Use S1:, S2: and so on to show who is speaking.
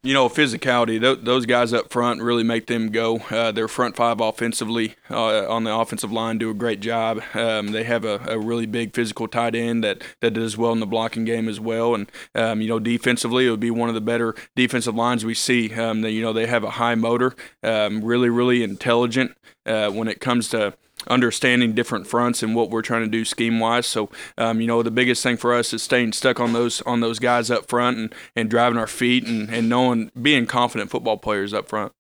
S1: Physicality. Those guys up front really make them go. Their front five offensively on the offensive line do a great job. They have a really big physical tight end that does well in the blocking game as well. And defensively, it would be one of the better defensive lines we see. They have a high motor, really really intelligent when it comes to understanding different fronts and what we're trying to do scheme wise. So, the biggest thing for us is staying stuck on those guys up front and driving our feet and being confident football players up front.